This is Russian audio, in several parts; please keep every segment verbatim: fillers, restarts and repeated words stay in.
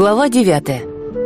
Глава девятая.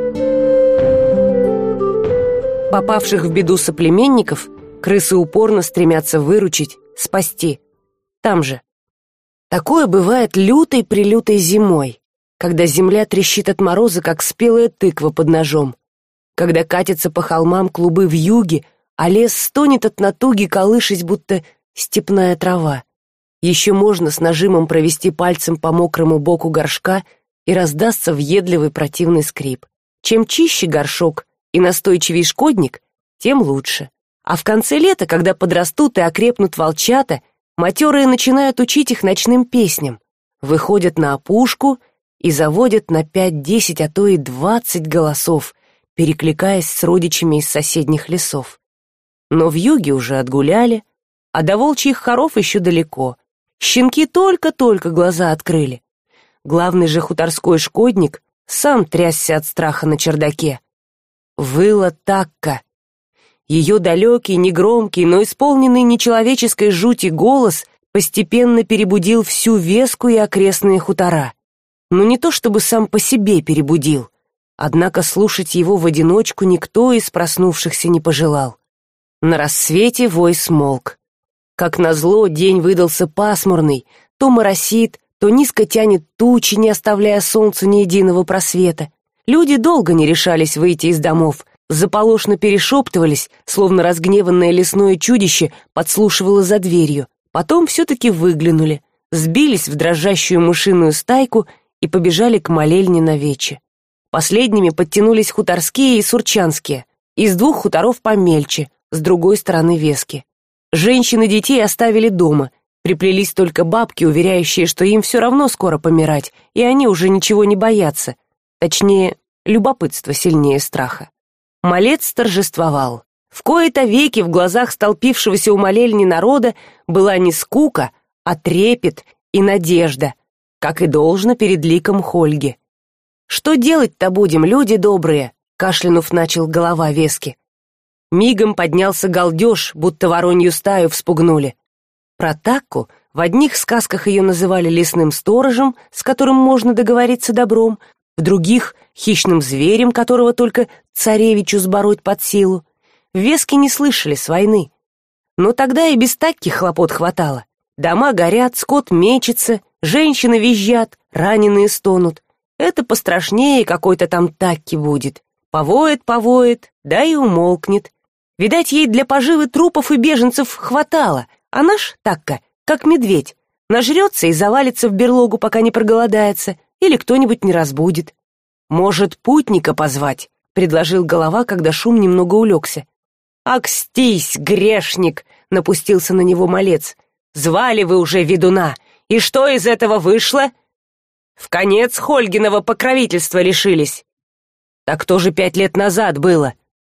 Попавших в беду соплеменников крысы упорно стремятся выручить, спасти. Там же. Такое бывает лютой-прелютой зимой, когда земля трещит от мороза, как спелая тыква под ножом, когда катятся по холмам клубы вьюги, а лес стонет от натуги, колышась, будто степная трава. Еще можно с нажимом провести пальцем по мокрому боку горшка, и раздастся въедливый противный скрип. Чем чище горшок и настойчивей шкодник, тем лучше. А в конце лета, когда подрастут и окрепнут волчата, матерые начинают учить их ночным песням, выходят на опушку и заводят на пять-десять, а то и двадцать голосов, перекликаясь с родичами из соседних лесов. Но вьюги уже отгуляли, а до волчьих хоров еще далеко. Щенки только-только глаза открыли. Главный же хуторской шкодник сам трясся от страха на чердаке. Выла Такка. Ее далекий, негромкий, но исполненный нечеловеческой жути голос постепенно перебудил всю Веску и окрестные хутора. Но не то чтобы сам по себе перебудил, однако слушать его в одиночку никто из проснувшихся не пожелал. На рассвете вой смолк. Как назло, день выдался пасмурный, то моросит, то низко тянет тучи, не оставляя солнцу ни единого просвета. Люди долго не решались выйти из домов, заполошно перешептывались, словно разгневанное лесное чудище подслушивало за дверью. Потом все-таки выглянули, сбились в дрожащую мышиную стайку и побежали к молельне на вече. Последними подтянулись хуторские и сурчанские, из двух хуторов помельче, с другой стороны Вески. Женщин и детей оставили дома, приплелись только бабки, уверяющие, что им все равно скоро помирать, и они уже ничего не боятся. Точнее, любопытство сильнее страха. Малец торжествовал. В кои-то веки в глазах столпившегося у молельни народа была не скука, а трепет и надежда, как и должно перед ликом Хольги. «Что делать-то будем, люди добрые?» — кашлянув начал голова Вески. Мигом поднялся галдеж, будто воронью стаю вспугнули. Про Такку в одних сказках ее называли лесным сторожем, с которым можно договориться добром, в других — хищным зверем, которого только царевичу сбороть под силу. В Веске не слышали с войны. Но тогда и без Такки хлопот хватало. Дома горят, скот мечется, женщины визжат, раненые стонут. Это пострашнее какой-то там Такки будет. Повоет, повоет, да и умолкнет. Видать, ей для поживы трупов и беженцев хватало, а наш Такка, как медведь, нажрется и завалится в берлогу, пока не проголодается, или кто-нибудь не разбудит. «Может, путника позвать?» — предложил голова, когда шум немного улегся. «Акстись, грешник!» — напустился на него малец. «Звали вы уже ведуна, и что из этого вышло? В конец Хольгиного покровительства лишились. Так то же пять лет назад было.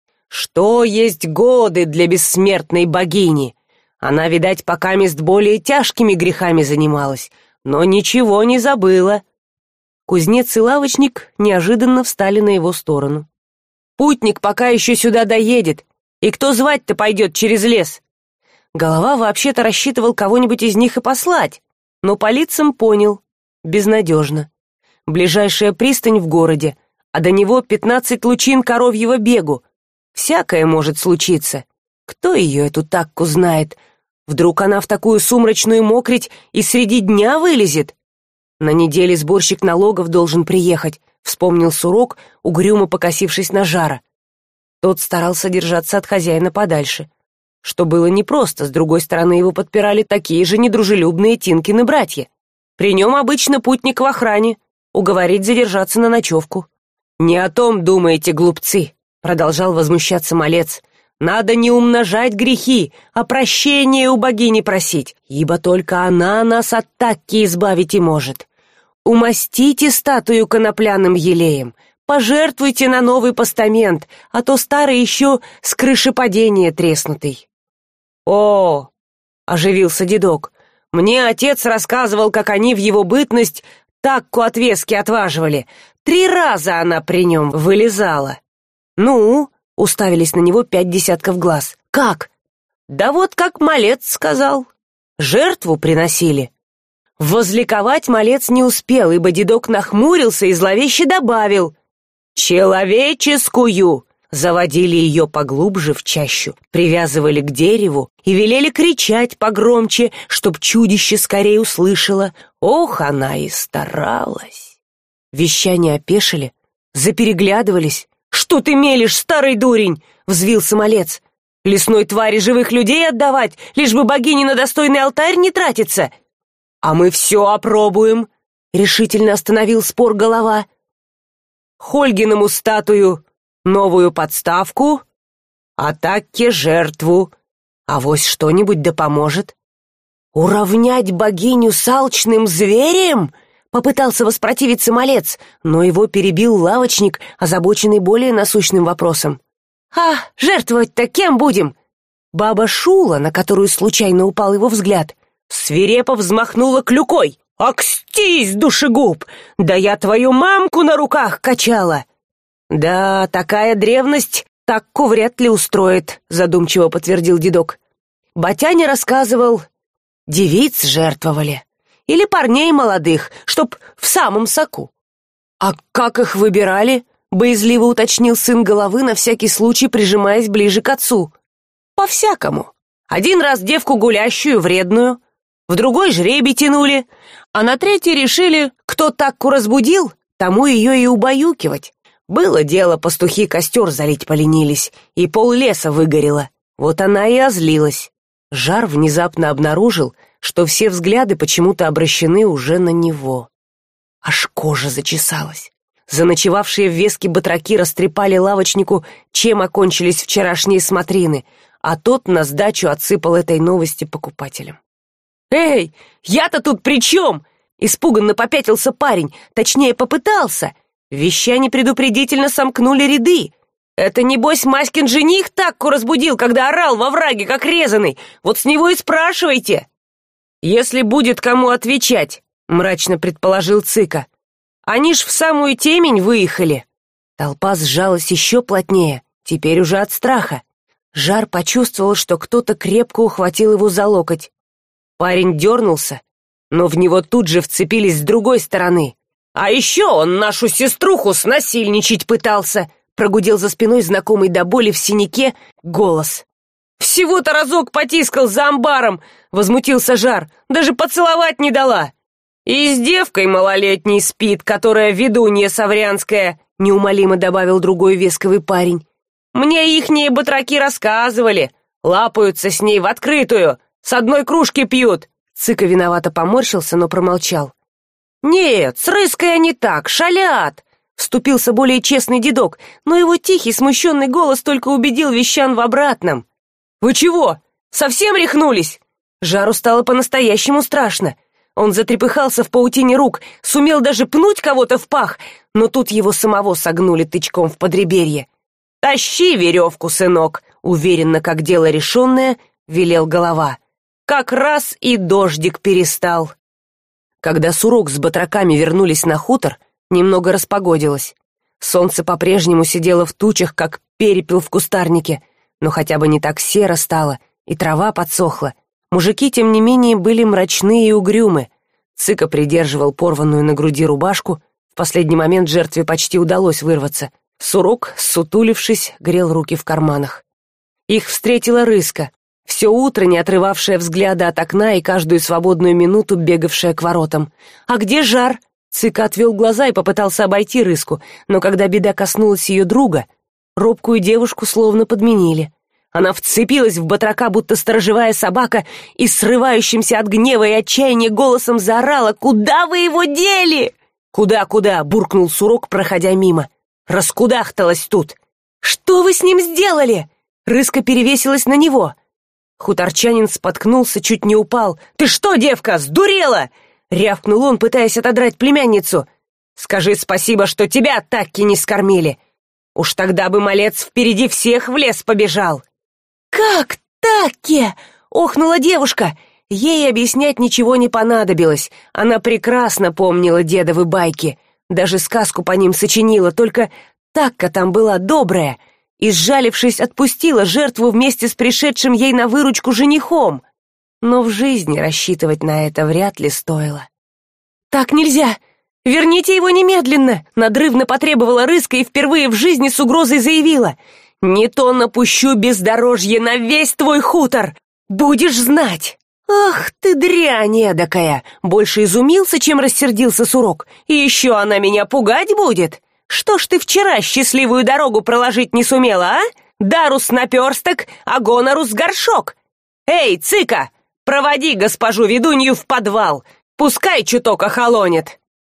Что есть годы для бессмертной богини? Она, видать, покамест более тяжкими грехами занималась, но ничего не забыла». Кузнец и лавочник неожиданно встали на его сторону. «Путник пока еще сюда доедет, и кто звать-то пойдет через лес?» Голова вообще-то рассчитывал кого-нибудь из них и послать, но по лицам понял — безнадежно. Ближайшая пристань в городе, а до него пятнадцать лучин коровьего бегу. Всякое может случиться. Кто ее, эту Такку, знает? Вдруг она в такую сумрачную мокрить и среди дня вылезет? На неделе сборщик налогов должен приехать, вспомнил Сурок, угрюмо покосившись на Жара. Тот старался держаться от хозяина подальше, что было непросто, с другой стороны его подпирали такие же недружелюбные Тинкины братья. При нем обычно путник в охране, уговорить задержаться на ночевку. «Не о том думаете, глупцы», — продолжал возмущаться малец. «Надо не умножать грехи, а прощения у богини просить, ибо только она нас от Такки избавить и может. Умастите статую конопляным елеем, пожертвуйте на новый постамент, а то старый еще с крыши падения треснутый». «О!» — оживился дедок. «Мне отец рассказывал, как они в его бытность Такку от Вески отваживали. Три раза она при нем вылезала». «Ну?» — уставились на него пять десятков глаз. «Как?» «Да вот как малец сказал. Жертву приносили. Возликовать малец не успел, ибо дедок нахмурился и зловеще добавил: «Человеческую!» Заводили ее поглубже в чащу, привязывали к дереву и велели кричать погромче, чтоб чудище скорее услышало. Ох, она и старалась. Вещане опешили, запереглядывались. «Что ты мелешь, старый дурень?» — взвился малец. «Лесной твари живых людей отдавать, лишь бы богини на достойный алтарь не тратиться!» «А мы все опробуем!» — решительно остановил спор голова. «Хольгиному статую новую подставку, а Такке жертву. Авось что-нибудь да поможет». «Уравнять богиню с алчным зверем?» — попытался воспротивиться малец, но его перебил лавочник, озабоченный более насущным вопросом. «А, жертвовать-то кем будем?» Баба Шула, на которую случайно упал его взгляд, свирепо взмахнула клюкой. «Акстись, душегуб! Да я твою мамку на руках качала!» «Да, такая древность Такку вряд ли устроит», — задумчиво подтвердил дедок. Батяня рассказывал, девиц жертвовали. Или парней молодых, чтоб в самом соку. «А как их выбирали?» — боязливо уточнил сын головы, на всякий случай прижимаясь ближе к отцу. «По-всякому. Один раз девку гулящую, вредную, в другой жребий тянули, а на третий решили, кто Такку разбудил, тому ее и убаюкивать. Было дело, пастухи костер залить поленились, и пол леса выгорело. Вот она и озлилась. Жар внезапно обнаружил, что все взгляды почему-то обращены уже на него. Аж кожа зачесалась. Заночевавшие в веске батраки растрепали лавочнику, чем окончились вчерашние смотрины, а тот на сдачу отсыпал этой новости покупателям. «Эй, я-то тут при чем?» — испуганно попятился парень, точнее попытался. Вещане предупредительно сомкнули ряды. «Это, небось, Маськин жених Такку разбудил, когда орал во враге, как резаный. Вот с него и спрашивайте». «Если будет кому отвечать», — мрачно предположил Цыка. «Они ж в самую темень выехали». Толпа сжалась еще плотнее, теперь уже от страха. Жар почувствовал, что кто-то крепко ухватил его за локоть. Парень дернулся, но в него тут же вцепились с другой стороны. «А еще он нашу сеструху снасильничать пытался», — прогудел за спиной знакомый до боли в синяке голос. «Всего-то разок потискал за амбаром», — возмутился Жар, «даже поцеловать не дала». «И с девкой малолетней спит, которая ведунья саврянская», — неумолимо добавил другой весковый парень. «Мне ихние батраки рассказывали, лапаются с ней в открытую, с одной кружки пьют». Цыка виновато поморщился, но промолчал. «Нет, с Рыской они так, шалят!» — вступился более честный дедок, но его тихий, смущенный голос только убедил вещан в обратном. «Вы чего, совсем рехнулись?» Жару стало по-настоящему страшно. Он затрепыхался в паутине рук, сумел даже пнуть кого-то в пах, но тут его самого согнули тычком в подреберье. «Тащи веревку, сынок!» — уверенно, как дело решенное, велел голова. Как раз и дождик перестал. Когда Сурок с батраками вернулись на хутор, немного распогодилось. Солнце по-прежнему сидело в тучах, как перепел в кустарнике, но хотя бы не так серо стало, и трава подсохла. Мужики, тем не менее, были мрачны и угрюмы. Цыка придерживал порванную на груди рубашку, в последний момент жертве почти удалось вырваться. Сурок, сутулившись, грел руки в карманах. Их встретила Рыска, все утро не отрывавшая взгляда от окна и каждую свободную минуту бегавшая к воротам. «А где Жар?» Цыка отвел глаза и попытался обойти Рыску, но когда беда коснулась ее друга, робкую девушку словно подменили. Она вцепилась в батрака, будто сторожевая собака, и срывающимся от гнева и отчаяния голосом заорала: «Куда вы его дели?» «Куда-куда?» — буркнул Сурок, проходя мимо. «Раскудахталась тут!» «Что вы с ним сделали?» Рыска перевесилась на него. Хуторчанин споткнулся, чуть не упал. «Ты что, девка, сдурела?» — рявкнул он, пытаясь отодрать племянницу. «Скажи спасибо, что тебя Такки не скормили. Уж тогда бы малец впереди всех в лес побежал». «Как Такки?» — охнула девушка. Ей объяснять ничего не понадобилось. Она прекрасно помнила дедовы байки. Даже сказку по ним сочинила, только Такка там была добрая и, сжалившись, отпустила жертву вместе с пришедшим ей на выручку женихом. но в жизни рассчитывать на это вряд ли стоило. «Так нельзя! Верните его немедленно!» — надрывно потребовала Рыска и впервые в жизни с угрозой заявила. «Не то напущу бездорожье на весь твой хутор! Будешь знать!» «Ах ты дрянь эдакая!» Больше изумился, чем рассердился Сурок. «И еще она меня пугать будет? Что ж ты вчера счастливую дорогу проложить не сумела, а? Дарус наперсток, а гонорус горшок! Эй, цыка, проводи госпожу ведунью в подвал, пускай чуток охолонет!»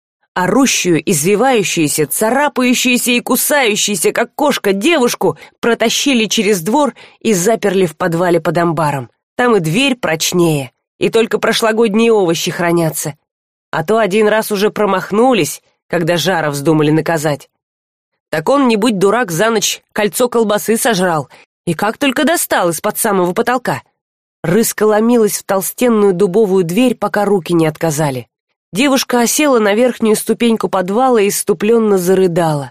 Орущую, извивающуюся, царапающуюся и кусающуюся, как кошка, девушку протащили через двор и заперли в подвале под амбаром. Там и дверь прочнее, и только прошлогодние овощи хранятся. А то один раз уже промахнулись, когда Жара вздумали наказать. Так он, не будь дурак, за ночь кольцо колбасы сожрал, и как только достал из-под самого потолка. Рыска ломилась в толстенную дубовую дверь, пока руки не отказали. Девушка осела на верхнюю ступеньку подвала и исступленно зарыдала.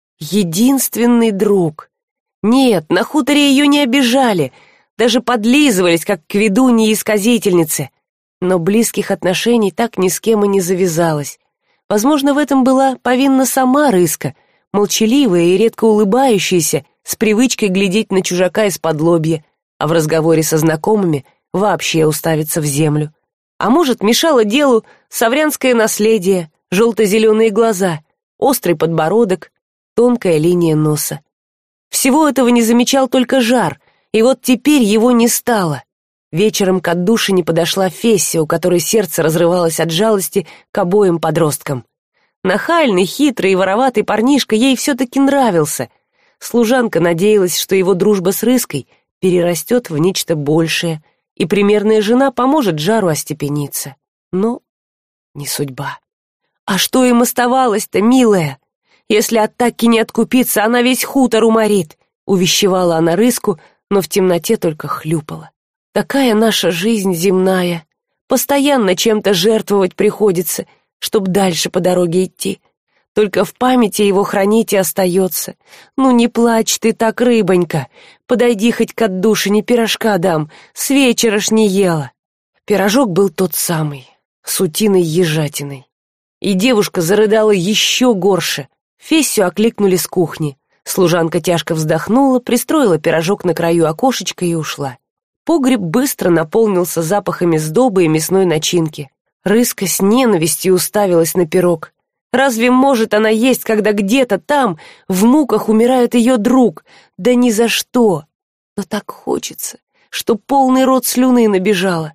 Единственный друг. Нет, на хуторе ее не обижали, даже подлизывались, как к ведунье и сказительнице. Но близких отношений так ни с кем и не завязалось. Возможно, в этом была повинна сама Рыска, молчаливая и редко улыбающаяся, с привычкой глядеть на чужака из-под лобья, а в разговоре со знакомыми вообще уставиться в землю. А может, мешало делу саврянское наследие, желто-зеленые глаза, острый подбородок, тонкая линия носа. Всего этого не замечал только Жар, и вот теперь его не стало. Вечером к отдушине подошла Фесsia, у которой сердце разрывалось от жалости к обоим подросткам. Нахальный, хитрый и вороватый парнишка ей все-таки нравился. Служанка надеялась, что его дружба с Рыской перерастет в нечто большее, и примерная жена поможет Жару остепениться. Но не судьба. А что им оставалось-то, милая? Если от Такки не откупиться, она весь хутор уморит, увещевала она Рыску, но в темноте только хлюпала. Такая наша жизнь земная. Постоянно чем-то жертвовать приходится, чтоб дальше по дороге идти. Только в памяти его хранить и остается. Ну не плачь ты так, рыбонька. Подойди хоть к отдушине, пирожка дам. С вечера ж не ела. Пирожок был тот самый, с утиной ежатиной. И девушка зарыдала еще горше. Фессию окликнули с кухни. Служанка тяжко вздохнула, пристроила пирожок на краю окошечка и ушла. Погреб быстро наполнился запахами сдобы и мясной начинки. Рыска с ненавистью уставилась на пирог. Разве может она есть, когда где-то там в муках умирает ее друг? Да ни за что. Но так хочется, что полный рот слюны набежала.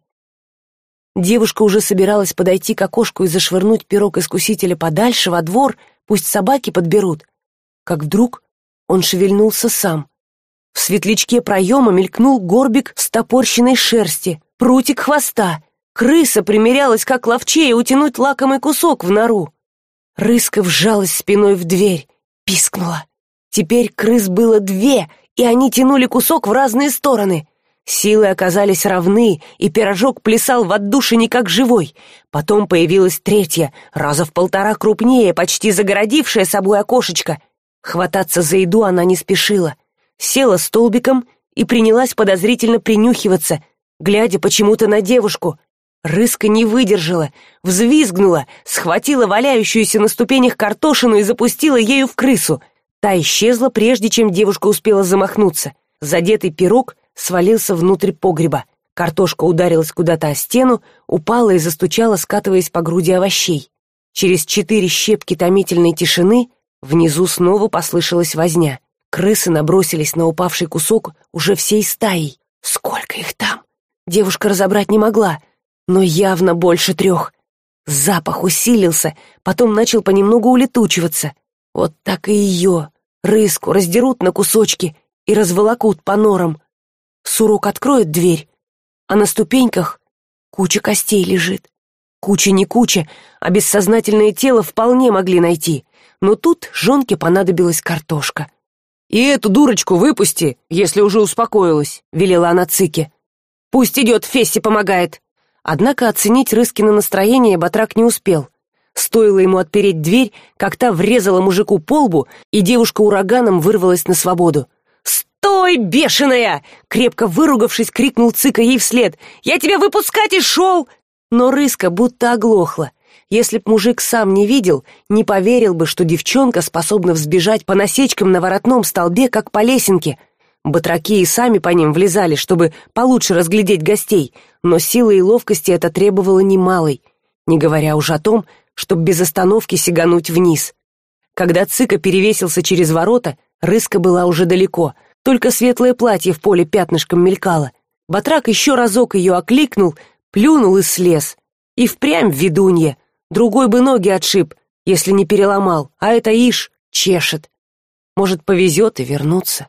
Девушка уже собиралась подойти к окошку и зашвырнуть пирог искусителя подальше во двор, пусть собаки подберут. Как вдруг он шевельнулся сам. В светлячке проема мелькнул горбик стопорщенной шерсти, прутик хвоста. Крыса примерялась, как ловчее утянуть лакомый кусок в нору. Рыска вжалась спиной в дверь, пискнула. Теперь крыс было две, и они тянули кусок в разные стороны. Силы оказались равны, и пирожок плясал в отдушине как живой. Потом появилась третья, раза в полтора крупнее, почти загородившая собой окошечко. Хвататься за еду она не спешила. Села столбиком и принялась подозрительно принюхиваться, глядя почему-то на девушку. Рыска не выдержала, взвизгнула, схватила валяющуюся на ступенях картошину и запустила ею в крысу. Та исчезла, прежде чем девушка успела замахнуться. Задетый пирог свалился внутрь погреба. Картошка ударилась куда-то о стену, упала и застучала, скатываясь по груди овощей. Через четыре щепки томительной тишины внизу снова послышалась возня. Крысы набросились на упавший кусок уже всей стаей. Сколько их там? Девушка разобрать не могла, но явно больше трех. Запах усилился, потом начал понемногу улетучиваться. Вот так и ее, Рыску, раздерут на кусочки и разволокут по норам. Сурок откроет дверь, а на ступеньках куча костей лежит. Куча не куча, а бессознательное тело вполне могли найти. Но тут жонке понадобилась картошка. «И эту дурочку выпусти, если уже успокоилась», — велела она Цике. «Пусть идет, Фессе помогает». Однако оценить Рыскино настроение батрак не успел. Стоило ему отпереть дверь, как та врезала мужику по лбу, и девушка ураганом вырвалась на свободу. «Стой, бешеная!» — крепко выругавшись, крикнул Цыка ей вслед. «Я тебя выпускать и шел!» Но рыска будто оглохла. Если б мужик сам не видел, не поверил бы, что девчонка способна взбежать по насечкам на воротном столбе, как по лесенке. Батраки и сами по ним влезали, чтобы получше разглядеть гостей, но силы и ловкости это требовало немалой, не говоря уж о том, чтобы без остановки сигануть вниз. Когда Цыка перевесился через ворота, рыска была уже далеко, только светлое платье в поле пятнышком мелькало. Батрак еще разок ее окликнул, плюнул и слез. И впрямь ведунья, другой бы ноги отшиб, если не переломал, а это ишь чешет. Может, повезет и вернуться.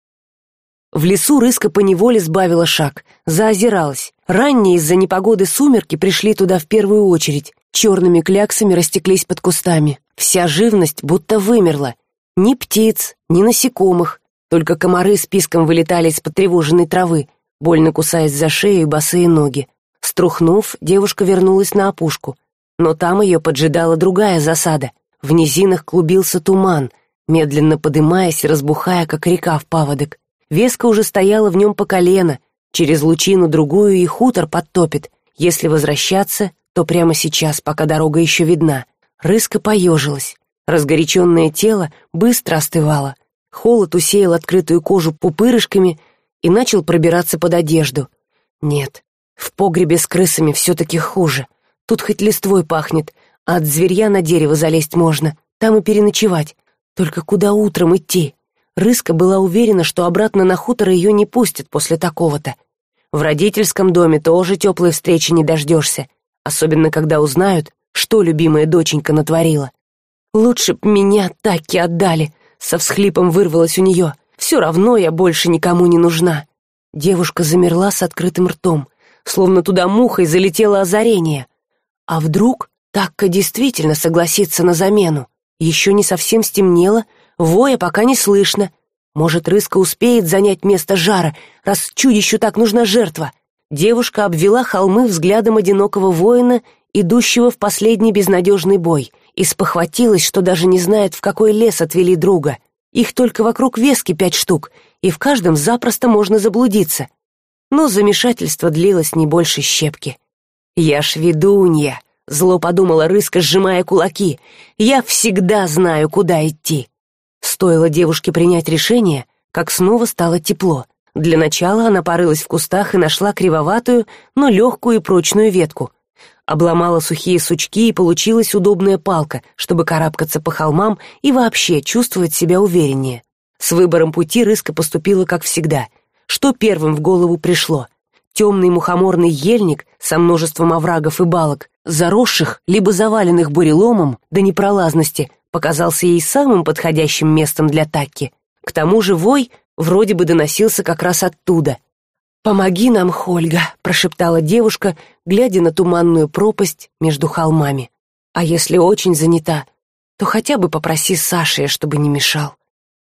В лесу рыска поневоле сбавила шаг, заозиралась. Ранние из-за непогоды сумерки пришли туда в первую очередь, черными кляксами растеклись под кустами. Вся живность будто вымерла. Ни птиц, ни насекомых, только комары с писком вылетали из потревоженной травы, больно кусаясь за шею и босые ноги. Струхнув, девушка вернулась на опушку, но там ее поджидала другая засада. В низинах клубился туман, медленно подымаясь и разбухая, как река в паводок. Веска уже стояла в нем по колено, через лучину другую и хутор подтопит. Если возвращаться, то прямо сейчас, пока дорога еще видна. Рыска поежилась. Разгоряченное тело быстро остывало. Холод усеял открытую кожу пупырышками и начал пробираться под одежду. Нет, в погребе с крысами все-таки хуже. Тут хоть листвой пахнет, а от зверья на дерево залезть можно, там и переночевать. Только куда утром идти? Рыска была уверена, что обратно на хутор ее не пустят после такого-то. В родительском доме тоже теплой встречи не дождешься, особенно когда узнают, что любимая доченька натворила. «Лучше б меня таки отдали», — со всхлипом вырвалось у нее. «Все равно я больше никому не нужна». Девушка замерла с открытым ртом, словно туда мухой залетело озарение. А вдруг Такка действительно согласится на замену? Еще не совсем стемнело, воя пока не слышно. Может, рыска успеет занять место Жара, раз чудищу так нужна жертва. Девушка обвела холмы взглядом одинокого воина, идущего в последний безнадежный бой, и спохватилась, что даже не знает, в какой лес отвели друга. Их только вокруг Вески пять штук, и в каждом запросто можно заблудиться. Но замешательство длилось не больше щепки. «Я ж ведунья», — зло подумала рыска, сжимая кулаки. «Я всегда знаю, куда идти». Стоило девушке принять решение, как снова стало тепло. Для начала она порылась в кустах и нашла кривоватую, но легкую и прочную ветку. Обломала сухие сучки, и получилась удобная палка, чтобы карабкаться по холмам и вообще чувствовать себя увереннее. С выбором пути рыска поступила как всегда. Что первым в голову пришло? Темный мухоморный ельник со множеством оврагов и балок, заросших либо заваленных буреломом до непролазности, показался ей самым подходящим местом для Такки. К тому же вой вроде бы доносился как раз оттуда. «Помоги нам, Хольга», — прошептала девушка, глядя на туманную пропасть между холмами. «А если очень занята, то хотя бы попроси Саши, чтобы не мешал».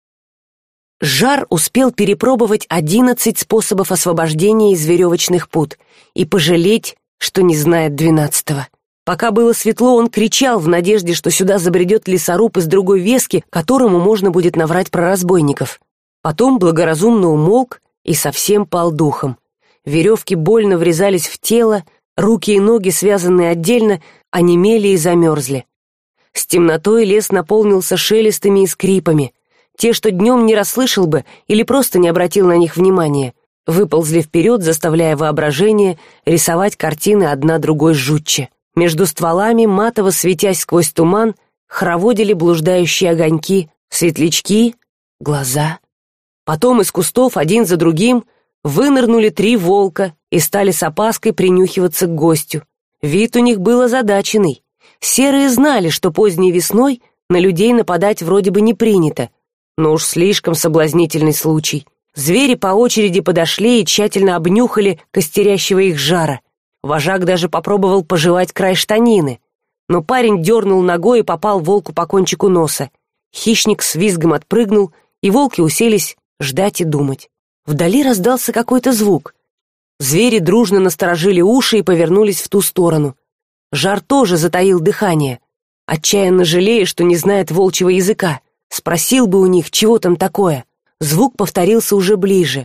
Жар успел перепробовать одиннадцать способов освобождения из веревочных пут и пожалеть, что не знает двенадцатого. Пока было светло, он кричал в надежде, что сюда забредет лесоруб из другой Вески, которому можно будет наврать про разбойников. Потом благоразумно умолк и совсем пал духом. Веревки больно врезались в тело, руки и ноги, связанные отдельно, онемели и замерзли. С темнотой лес наполнился шелестами и скрипами. Те, что днем не расслышал бы или просто не обратил на них внимания, выползли вперед, заставляя воображение рисовать картины одна другой жутче. Между стволами, матово светясь сквозь туман, хороводили блуждающие огоньки, светлячки, глаза. Потом из кустов один за другим вынырнули три волка и стали с опаской принюхиваться к гостю. Вид у них был озадаченный. Серые знали, что поздней весной на людей нападать вроде бы не принято, но уж слишком соблазнительный случай. Звери по очереди подошли и тщательно обнюхали костерящего их Жара. Вожак даже попробовал пожевать край штанины, но парень дернул ногой и попал волку по кончику носа. Хищник с визгом отпрыгнул, и волки уселись ждать и думать. Вдали раздался какой-то звук. Звери дружно насторожили уши и повернулись в ту сторону. Жар тоже затаил дыхание, отчаянно жалея, что не знает волчьего языка. Спросил бы у них, чего там такое. Звук повторился уже ближе.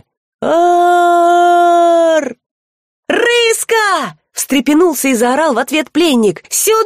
«Ар!» «Рыска!» — встрепенулся и заорал в ответ пленник.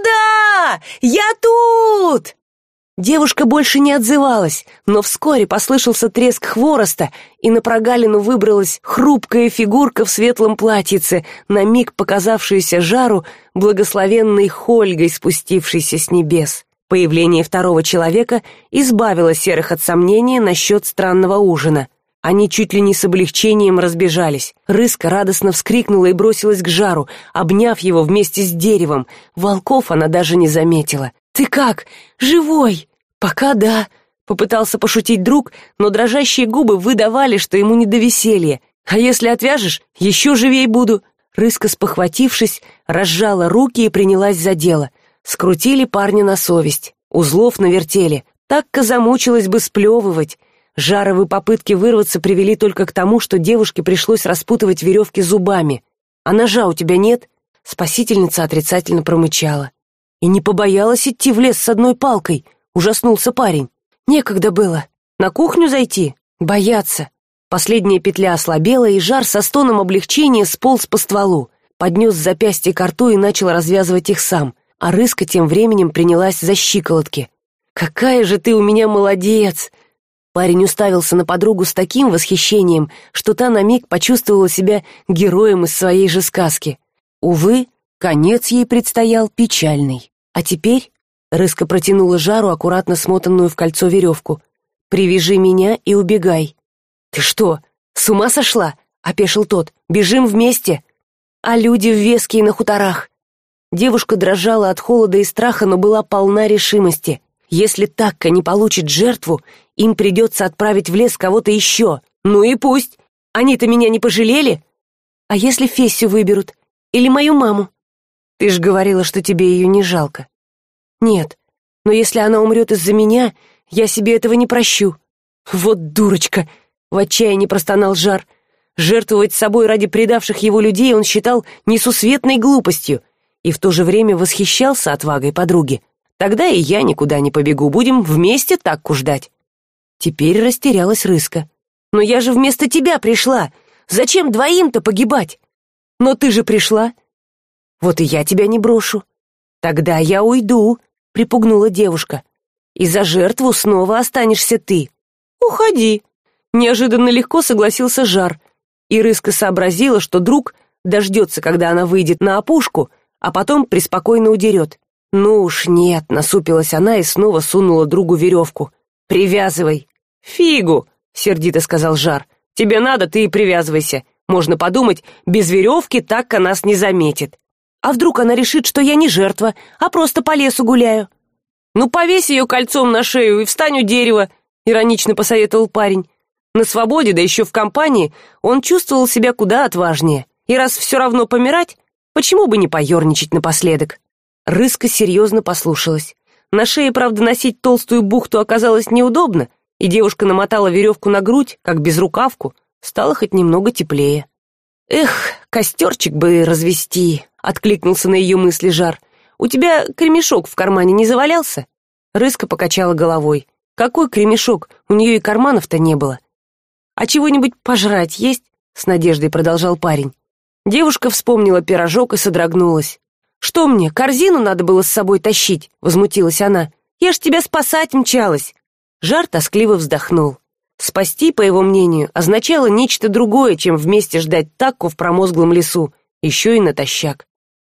«Сюда! Я тут!» Девушка больше не отзывалась, но вскоре послышался треск хвороста, и на прогалину выбралась хрупкая фигурка в светлом платьице, на миг показавшуюся Жару благословенной Хольгой, спустившейся с небес. Появление второго человека избавило серых от сомнения насчет странного ужина. Они чуть ли не с облегчением разбежались. Рыска радостно вскрикнула и бросилась к Жару, обняв его вместе с деревом. Волков она даже не заметила. «Ты как? Живой?» «Пока да», — попытался пошутить друг, но дрожащие губы выдавали, что ему не до веселья. «А если отвяжешь, еще живей буду». Рыска, спохватившись, разжала руки и принялась за дело. Скрутили парня на совесть, узлов навертели. Так-ка замучилась бы сплевывать. Жаровые попытки вырваться привели только к тому, что девушке пришлось распутывать веревки зубами. «А ножа у тебя нет?» Спасительница отрицательно промычала. «И не побоялась идти в лес с одной палкой?» — ужаснулся парень. «Некогда было. На кухню зайти? Бояться». Последняя петля ослабела, и Жар со стоном облегчения сполз по стволу, поднес запястье ко рту и начал развязывать их сам, а Рыска тем временем принялась за щиколотки. «Какая же ты у меня молодец!» Парень уставился на подругу с таким восхищением, что та на миг почувствовала себя героем из своей же сказки. Увы, конец ей предстоял печальный. «А теперь...» — Рыска протянула Жару аккуратно смотанную в кольцо веревку. «Привяжи меня и убегай». «Ты что, с ума сошла?» — опешил тот. «Бежим вместе!» «А люди в Веске и на хуторах?» Девушка дрожала от холода и страха, но была полна решимости. Если Такка не получит жертву, им придется отправить в лес кого-то еще. Ну и пусть. Они-то меня не пожалели. А если Фессю выберут? Или мою маму? Ты ж говорила, что тебе ее не жалко. Нет, но если она умрет из-за меня, я себе этого не прощу. Вот дурочка! В отчаянии простонал Жар. Жертвовать собой ради предавших его людей он считал несусветной глупостью и в то же время восхищался отвагой подруги. Тогда и я никуда не побегу, будем вместе Такку ждать. Теперь растерялась Рыска. Но я же вместо тебя пришла. Зачем двоим-то погибать? Но ты же пришла. Вот и я тебя не брошу. Тогда я уйду, припугнула девушка. И за жертву снова останешься ты. Уходи. Неожиданно легко согласился Жар. И Рыска сообразила, что друг дождется, когда она выйдет на опушку, а потом преспокойно удерет. «Ну уж нет», — насупилась она и снова сунула другу веревку. «Привязывай». «Фигу», — сердито сказал Жар. «Тебе надо, ты и привязывайся. Можно подумать, без веревки Такка нас не заметит. А вдруг она решит, что я не жертва, а просто по лесу гуляю?» «Ну, повесь ее кольцом на шею и встань у дерева», — иронично посоветовал парень. На свободе, да еще в компании, он чувствовал себя куда отважнее. И раз все равно помирать, почему бы не поерничать напоследок? Рыска серьезно послушалась. На шее, правда, носить толстую бухту оказалось неудобно, и девушка намотала веревку на грудь, как безрукавку, стало хоть немного теплее. «Эх, костерчик бы развести», — откликнулся на ее мысли Жар. «У тебя кремешок в кармане не завалялся?» Рыска покачала головой. «Какой кремешок? У нее и карманов-то не было». «А чего-нибудь пожрать есть?» — с надеждой продолжал парень. Девушка вспомнила пирожок и содрогнулась. «Что мне, корзину надо было с собой тащить?» — возмутилась она. «Я ж тебя спасать мчалась!» Жар тоскливо вздохнул. Спасти, по его мнению, означало нечто другое, чем вместе ждать Такку в промозглом лесу, еще и натощак.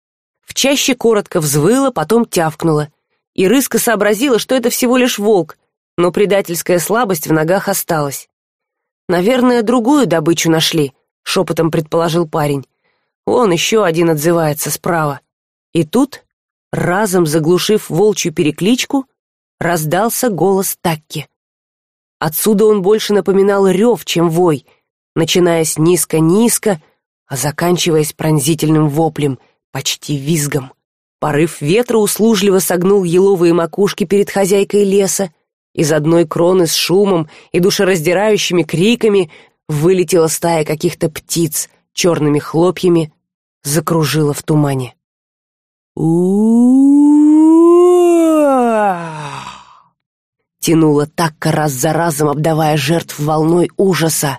В чаще коротко взвыла, потом тявкнула. И Рыска сообразила, что это всего лишь волк, но предательская слабость в ногах осталась. «Наверное, другую добычу нашли», — шепотом предположил парень. «Вон еще один отзывается справа». И тут, разом заглушив волчью перекличку, раздался голос Такки. Отсюда он больше напоминал рев, чем вой, начинаясь низко-низко, а заканчиваясь пронзительным воплем, почти визгом. Порыв ветра услужливо согнул еловые макушки перед хозяйкой леса. Из одной кроны с шумом и душераздирающими криками вылетела стая каких-то птиц, черными хлопьями закружила в тумане. у тянула Такка раз за разом, обдавая жертв волной ужаса.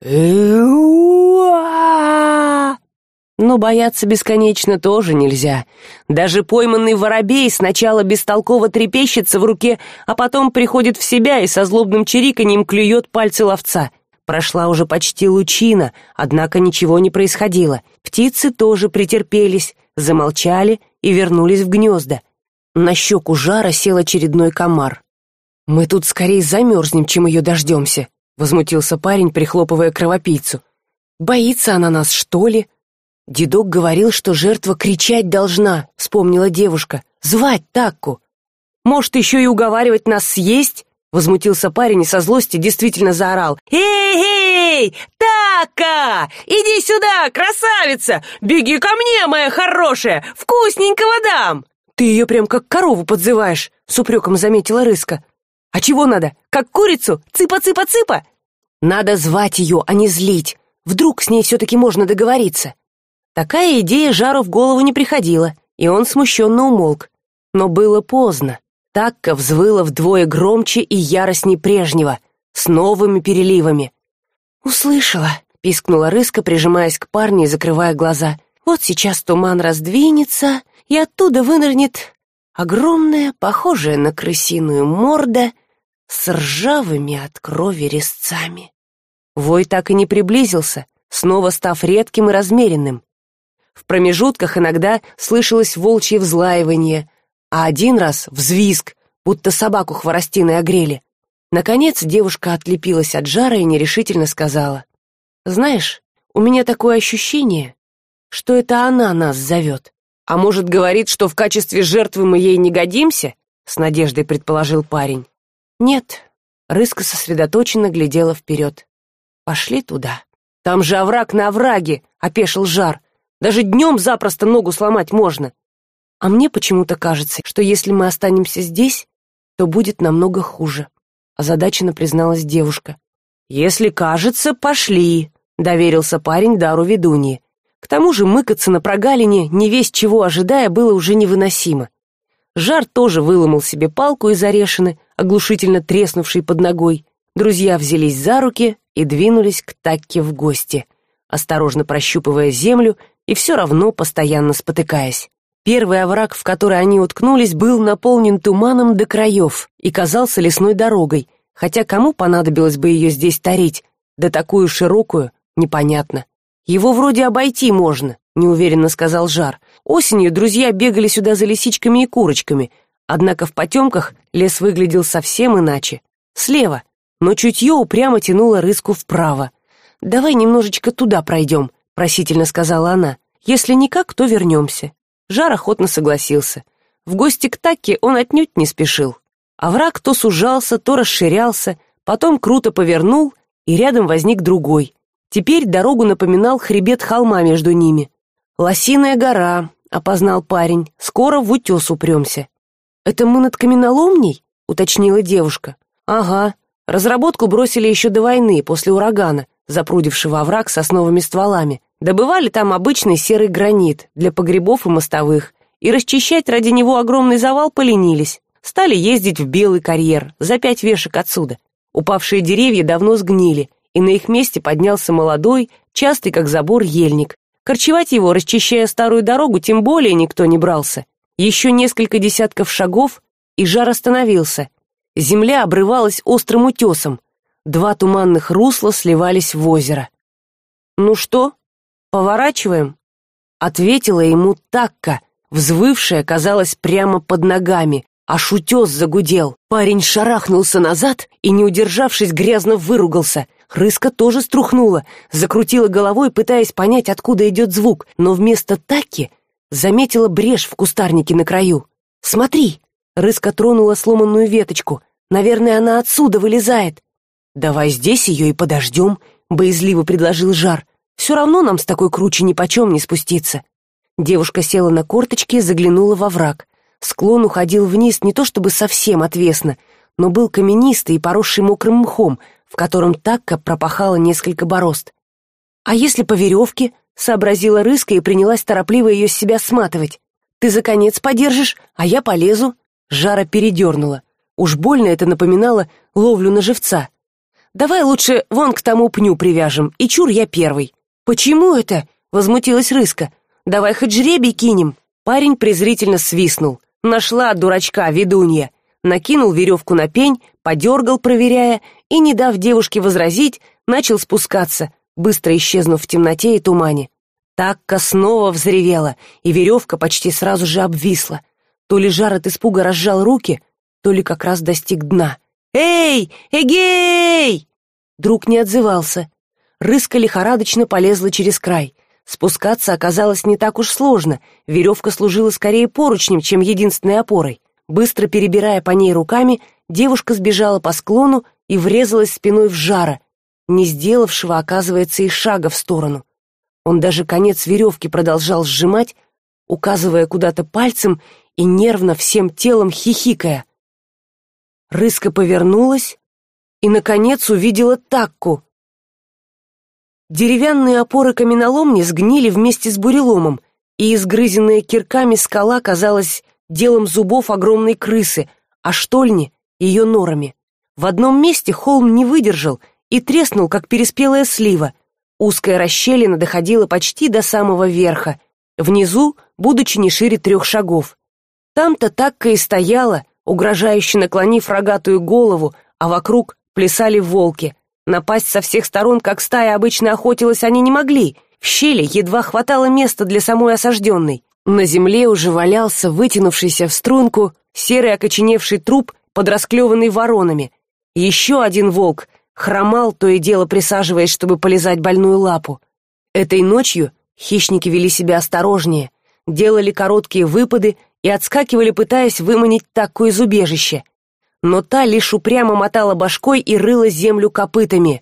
Но бояться бесконечно тоже нельзя. Даже пойманный воробей сначала бестолково трепещется в руке, а потом приходит в себя и со злобным чириканьем клюет пальцы ловца. Прошла уже почти лучина, однако ничего не происходило. Птицы тоже претерпелись, замолчали и вернулись в гнезда. На щеку Жара сел очередной комар. «Мы тут скорее замерзнем, чем ее дождемся», — возмутился парень, прихлопывая кровопийцу. «Боится она нас, что ли?» «Дедок говорил, что жертва кричать должна», — вспомнила девушка. «Звать Такку». «Может, еще и уговаривать нас съесть?» — возмутился парень и со злости действительно заорал. «Эй-эй, Такка! Иди сюда, красавица! Беги ко мне, моя хорошая! Вкусненького дам!» «Ты ее прям как корову подзываешь», — с упреком заметила Рыска. «А чего надо? Как курицу? Цыпа-цыпа-цыпа?» «Надо звать ее, а не злить. Вдруг с ней все-таки можно договориться». Такая идея Жару в голову не приходила, и он смущенно умолк. Но было поздно. Такка взвыла вдвое громче и яростней прежнего, с новыми переливами. «Услышала», — пискнула Рыска, прижимаясь к парню и закрывая глаза. «Вот сейчас туман раздвинется, и оттуда вынырнет огромная, похожая на крысиную морда с ржавыми от крови резцами». Вой так и не приблизился, снова став редким и размеренным. В промежутках иногда слышалось волчье взлаивание, а один раз взвизг, будто собаку хворостиной огрели. Наконец девушка отлепилась от Жара и нерешительно сказала: «Знаешь, у меня такое ощущение, что это она нас зовет. А может, говорит, что в качестве жертвы мы ей не годимся?» — с надеждой предположил парень. «Нет», — Рыска сосредоточенно глядела вперед. «Пошли туда». «Там же овраг на овраге», — опешил Жар. «Даже днем запросто ногу сломать можно». «А мне почему-то кажется, что если мы останемся здесь, то будет намного хуже», — озадаченно призналась девушка. «Если кажется, пошли», — доверился парень дару ведуньи. К тому же мыкаться на прогалине, не весть чего ожидая, было уже невыносимо. Жар тоже выломал себе палку из орешины, оглушительно треснувшей под ногой. Друзья взялись за руки и двинулись к Такке в гости, осторожно прощупывая землю и все равно постоянно спотыкаясь. Первый овраг, в который они уткнулись, был наполнен туманом до краев и казался лесной дорогой, хотя кому понадобилось бы ее здесь тарить, да такую широкую, непонятно. «Его вроде обойти можно», — неуверенно сказал Жар. Осенью друзья бегали сюда за лисичками и курочками, однако в потемках лес выглядел совсем иначе. Слева, но чутье упрямо тянуло Рыску вправо. «Давай немножечко туда пройдем», — просительно сказала она. «Если никак, то вернемся». Жар охотно согласился. В гости к Такке он отнюдь не спешил. Овраг то сужался, то расширялся, потом круто повернул, и рядом возник другой. Теперь дорогу напоминал хребет холма между ними. «Лосиная гора», — опознал парень, — «скоро в утес упремся». «Это мы над каменоломней?» — уточнила девушка. «Ага, разработку бросили еще до войны, после урагана, запрудившего овраг сосновыми стволами. Добывали там обычный серый гранит для погребов и мостовых, и расчищать ради него огромный завал поленились. Стали ездить в Белый карьер, за пять вешек отсюда. Упавшие деревья давно сгнили, и на их месте поднялся молодой, частый как забор, ельник. Корчевать его, расчищая старую дорогу, тем более никто не брался. Еще несколько десятков шагов, и Жар остановился. Земля обрывалась острым утесом. Два туманных русла сливались в озеро. «Ну что, поворачиваем?» — ответила ему Такка, взвывшая, казалось, прямо под ногами, аж утес загудел. Парень шарахнулся назад и, не удержавшись, грязно выругался. Рыска тоже струхнула, закрутила головой, пытаясь понять, откуда идет звук, но вместо Такки заметила брешь в кустарнике на краю. «Смотри!» — Рыска тронула сломанную веточку. «Наверное, она отсюда вылезает». «Давай здесь ее и подождем», — боязливо предложил Жар. «Все равно нам с такой круче нипочем не спуститься». Девушка села на корточки и заглянула во враг. Склон уходил вниз не то чтобы совсем отвесно, но был каменистый и поросший мокрым мхом, в котором Такка пропахала несколько борозд. «А если по веревке?» — сообразила Рыска и принялась торопливо ее с себя сматывать. «Ты за конец подержишь, а я полезу». Жара передернула. Уж больно это напоминало ловлю на живца. «Давай лучше вон к тому пню привяжем, и чур я первый». «Почему это?» — возмутилась рыска. «Давай хоть жребий кинем». Парень презрительно свистнул. «Нашла дурачка, ведунья». Накинул веревку на пень, подергал, проверяя, и, не дав девушке возразить, начал спускаться, быстро исчезнув в темноте и тумане. Такка снова взревела, и веревка почти сразу же обвисла. То ли Жар от испуга разжал руки, то ли как раз достиг дна. «Эй, эгей!» Друг не отзывался. Рыска лихорадочно полезла через край. Спускаться оказалось не так уж сложно, веревка служила скорее поручнем, чем единственной опорой. Быстро перебирая по ней руками, девушка сбежала по склону и врезалась спиной в Жара, не сделавшего, оказывается, и шага в сторону. Он даже конец веревки продолжал сжимать, указывая куда-то пальцем и нервно всем телом хихикая. Рыска повернулась и, наконец, увидела Такку. Деревянные опоры каменоломни сгнили вместе с буреломом, и изгрызенная кирками скала казалась делом зубов огромной крысы, а штольни — ее норами. В одном месте холм не выдержал и треснул, как переспелая слива. Узкая расщелина доходила почти до самого верха, внизу, будучи не шире трех шагов. Там-то Такка и стояла, угрожающе наклонив рогатую голову, а вокруг плясали волки. Напасть со всех сторон, как стая обычно охотилась, они не могли. В щели едва хватало места для самой осажденной. На земле уже валялся вытянувшийся в струнку серый окоченевший труп, подрасклеванный воронами. Еще один волк хромал, то и дело присаживаясь, чтобы полизать больную лапу. Этой ночью хищники вели себя осторожнее, делали короткие выпады и отскакивали, пытаясь выманить Такку из убежища. Но та лишь упрямо мотала башкой и рыла землю копытами.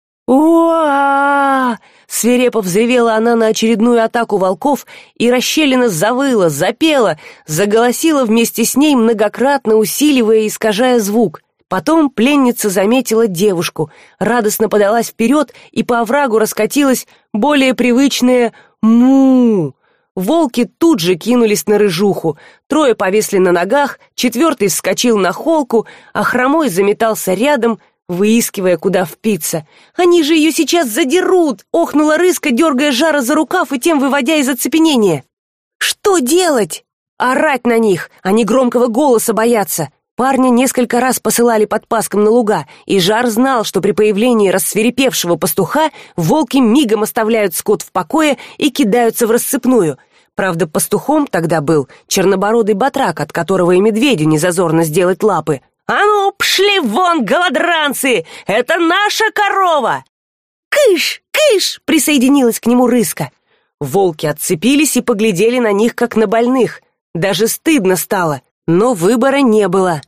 «Уа!» — свирепо взревела она на очередную атаку волков, и расщелина завыла, запела, заголосила вместе с ней, многократно усиливая и искажая звук. Потом пленница заметила девушку, радостно подалась вперед, и по оврагу раскатилось более привычное «му». Волки тут же кинулись на рыжуху, трое повисли на ногах, четвертый вскочил на холку, а хромой заметался рядом, выискивая, куда впиться. «Они же ее сейчас задерут!» — охнула рыска, дергая Жара за рукав и тем выводя из оцепенения. «Что делать?» «Орать на них! Они громкого голоса боятся!» Парня несколько раз посылали подпаском на луга, и Жар знал, что при появлении рассвирепевшего пастуха волки мигом оставляют скот в покое и кидаются в рассыпную. Правда, пастухом тогда был чернобородый батрак, от которого и медведю не зазорно сделать лапы. «А ну, пшли вон, голодранцы! Это наша корова!» «Кыш! Кыш!» — присоединилась к нему рыска. Волки отцепились и поглядели на них, как на больных. Даже стыдно стало, но выбора не было.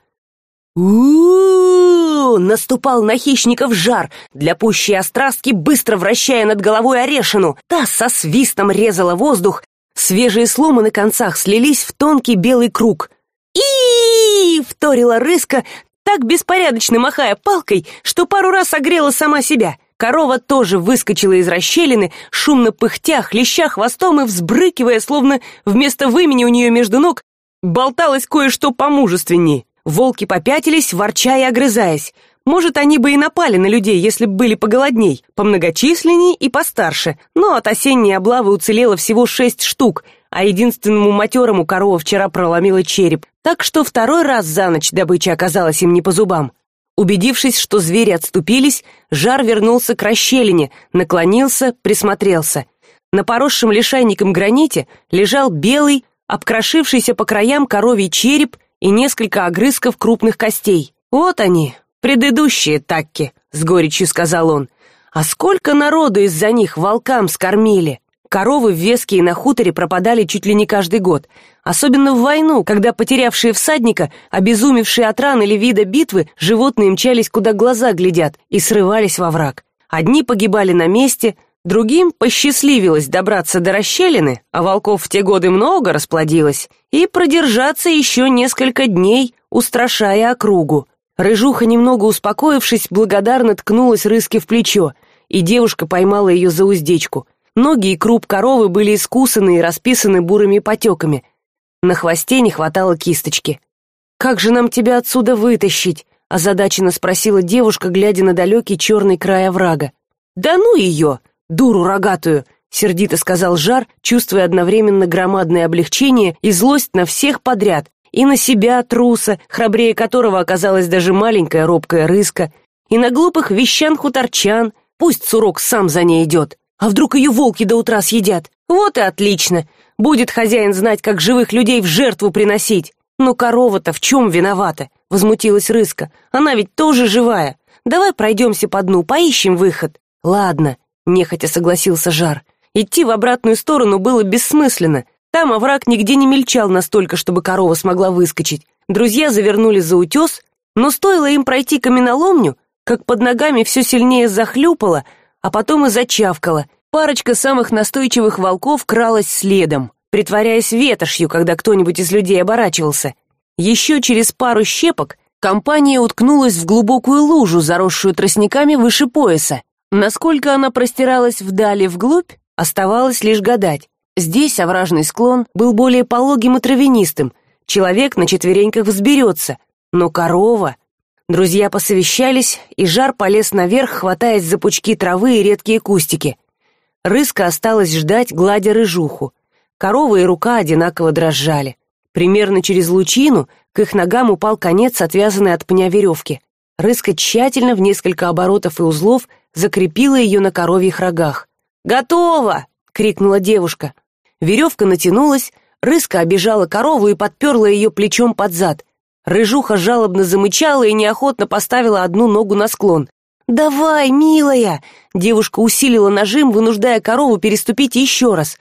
У-у-у! Наступал на хищников Жар, для пущей острастки быстро вращая над головой орешину. Та со свистом резала воздух, свежие сломы на концах слились в тонкий белый круг. И вторила рыска, так беспорядочно махая палкой, что пару раз огрела сама себя. Корова тоже выскочила из расщелины, шумно пыхтя, хлеща хвостом и взбрыкивая, словно вместо вымени у нее между ног болталось кое-что помужественнее. Волки попятились, ворча и огрызаясь. Может, они бы и напали на людей, если бы были поголодней, помногочисленней и постарше, но от осенней облавы уцелело всего шесть штук, а единственному матерому корова вчера проломила череп, так что второй раз за ночь добыча оказалась им не по зубам. Убедившись, что звери отступились, Жар вернулся к расщелине, наклонился, присмотрелся. На поросшем лишайником граните лежал белый, обкрошившийся по краям коровий череп и несколько огрызков крупных костей. «Вот они, предыдущие Такки», — с горечью сказал он. «А сколько народу из-за них волкам скормили!» Коровы в Веске и на хуторе пропадали чуть ли не каждый год, особенно в войну, когда потерявшие всадника, обезумевшие от ран или вида битвы, животные мчались, куда глаза глядят, и срывались во враг. Одни погибали на месте, другим посчастливилось добраться до расщелины, а волков в те годы много расплодилось, и продержаться еще несколько дней, устрашая округу. Рыжуха, немного успокоившись, благодарно ткнулась рыске в плечо, и девушка поймала ее за уздечку. Ноги и круп коровы были искусаны и расписаны бурыми потеками. На хвосте не хватало кисточки. как же нам тебя отсюда вытащить?» — озадаченно спросила девушка, глядя на далекий черный край оврага. «Да ну ее, дуру рогатую!» — сердито сказал Жар, чувствуя одновременно громадное облегчение и злость на всех подряд, и на себя, труса, храбрее которого оказалась даже маленькая робкая рыска, и на глупых вещан-хуторчан. Пусть Сурок сам за ней идет, а вдруг ее волки до утра съедят? Вот и отлично, будет хозяин знать, как живых людей в жертву приносить. Но корова-то в чем виновата? Возмутилась рыска, она ведь тоже живая. Давай пройдемся по дну, поищем выход. Ладно, нехотя согласился Жар. Идти в обратную сторону было бессмысленно. Там овраг нигде не мельчал настолько, чтобы корова смогла выскочить. Друзья завернули за утес, но стоило им пройти каменоломню, как под ногами все сильнее захлюпало, а потом и зачавкало. Парочка самых настойчивых волков кралась следом, притворяясь ветошью, когда кто-нибудь из людей оборачивался. Еще через пару щепок компания уткнулась в глубокую лужу, заросшую тростниками выше пояса. Насколько она простиралась вдали вглубь, оставалось лишь гадать. Здесь овражный склон был более пологим и травянистым, человек на четвереньках взберется, но корова... Друзья посовещались, и Жар полез наверх, хватаясь за пучки травы и редкие кустики. Рыска осталась ждать, гладя рыжуху. Корова и рука одинаково дрожали. Примерно через лучину к их ногам упал конец, отвязанный от пня веревки. Рыска тщательно в несколько оборотов и узлов закрепила ее на коровьих рогах. «Готово!» — крикнула девушка. Веревка натянулась, рыска обежала корову и подперла ее плечом под зад. Рыжуха жалобно замычала и неохотно поставила одну ногу на склон. «Давай, милая!» Девушка усилила нажим, вынуждая корову переступить еще раз.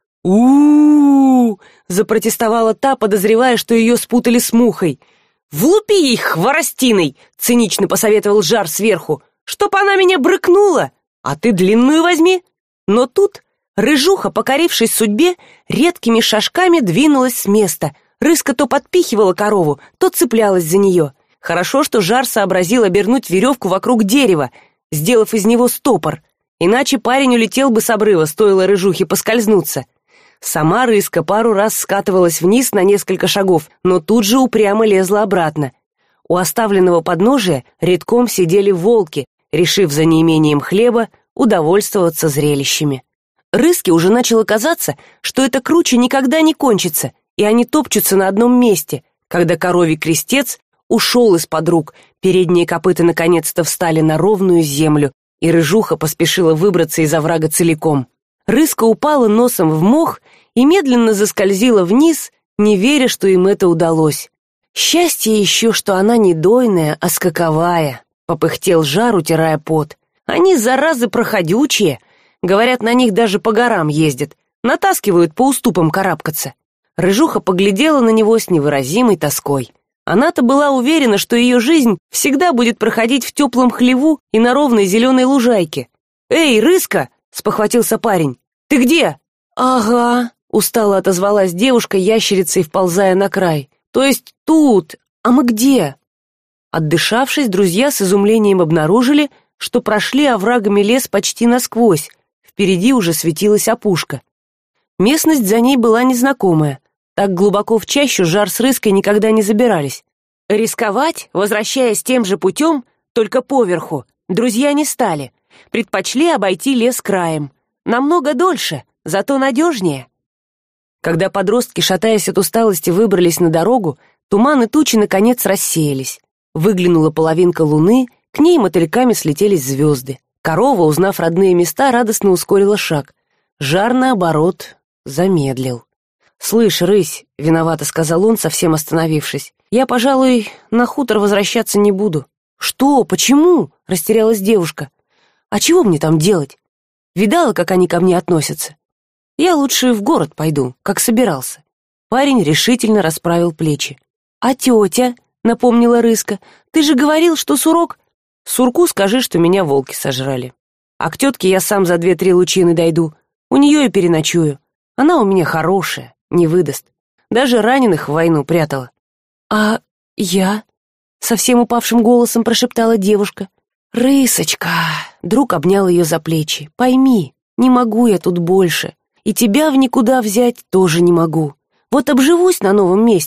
у у запротестовала та, подозревая, что ее спутали с мухой. «Влупи их хворостиной!» — цинично посоветовал Жар сверху. «Чтоб она меня брыкнула! А ты длинную возьми!» Но тут рыжуха, покорившись судьбе, редкими шажками двинулась с места. Рыска то подпихивала корову, то цеплялась за нее. Хорошо, что Жар сообразил обернуть веревку вокруг дерева, сделав из него стопор. Иначе парень улетел бы с обрыва, стоило рыжухе поскользнуться. Сама рыска пару раз скатывалась вниз на несколько шагов, но тут же упрямо лезла обратно. У оставленного подножия редком сидели волки, решив за неимением хлеба удовольствоваться зрелищами. Рыске уже начало казаться, что это круче никогда не кончится, и они топчутся на одном месте, когда коровий крестец ушел из-под рук, передние копыта наконец-то встали на ровную землю, и рыжуха поспешила выбраться из оврага целиком. Рыска упала носом в мох и медленно заскользила вниз, не веря, что им это удалось. «Счастье еще, что она не дойная, а скаковая», — попыхтел Жар, утирая пот. «Они, заразы, проходючие. Говорят, на них даже по горам ездят, натаскивают по уступам карабкаться». Рыжуха поглядела на него с невыразимой тоской. Она-то была уверена, что ее жизнь всегда будет проходить в теплом хлеву и на ровной зеленой лужайке. «Эй, Рыска!» — спохватился парень. «Ты где?» «Ага», — устало отозвалась девушка, ящерицей вползая на край. «То есть тут? А мы где?» Отдышавшись, друзья с изумлением обнаружили, что прошли оврагами лес почти насквозь. Впереди уже светилась опушка. Местность за ней была незнакомая. Так глубоко в чащу Жар с Рыской никогда не забирались. Рисковать, возвращаясь тем же путем, только поверху, друзья не стали. Предпочли обойти лес краем. Намного дольше, зато надежнее. Когда подростки, шатаясь от усталости, выбрались на дорогу, туман и тучи наконец рассеялись. Выглянула половинка луны, к ней мотыльками слетелись звезды. Корова, узнав родные места, радостно ускорила шаг. Жар, наоборот, замедлил. «Слышь, рысь», — виновато сказал он, совсем остановившись, «я, пожалуй, на хутор возвращаться не буду». «Что? Почему?» — растерялась девушка. «А чего мне там делать? Видала, как они ко мне относятся? Я лучше в город пойду, как собирался». Парень решительно расправил плечи. «А тетя?» — напомнила Рыска. «Ты же говорил, что Сурок...» «Сурку скажи, что меня волки сожрали. А к тетке я сам за две-три лучины дойду. У нее и переночую. Она у меня хорошая, не выдаст. Даже раненых в войну прятала». «А я?» — совсем упавшим голосом прошептала девушка. «Рысочка!» — друг обнял ее за плечи. «Пойми, не могу я тут больше. И тебя в никуда взять тоже не могу. Вот обживусь на новом месте,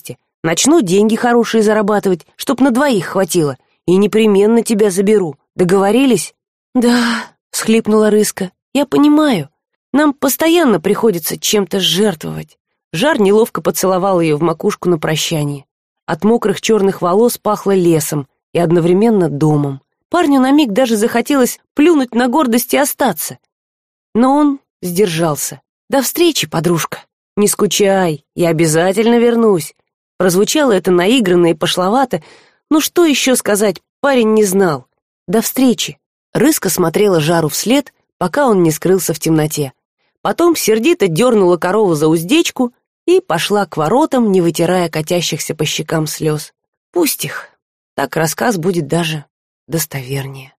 начну деньги хорошие зарабатывать, чтоб на двоих хватило, и непременно тебя заберу. Договорились?» «Да», — всхлипнула Рыска, — «я понимаю. Нам постоянно приходится чем-то жертвовать». Жар неловко поцеловал ее в макушку на прощание. От мокрых черных волос пахло лесом и одновременно домом. Парню на миг даже захотелось плюнуть на гордость и остаться. Но он сдержался. «До встречи, подружка. Не скучай, я обязательно вернусь». Прозвучало это наигранно и пошловато, но что еще сказать, парень не знал. «До встречи». Рыска смотрела Жару вслед, пока он не скрылся в темноте. Потом сердито дернула корову за уздечку и пошла к воротам, не вытирая катящихся по щекам слез. Пусть их, так рассказ будет даже достовернее.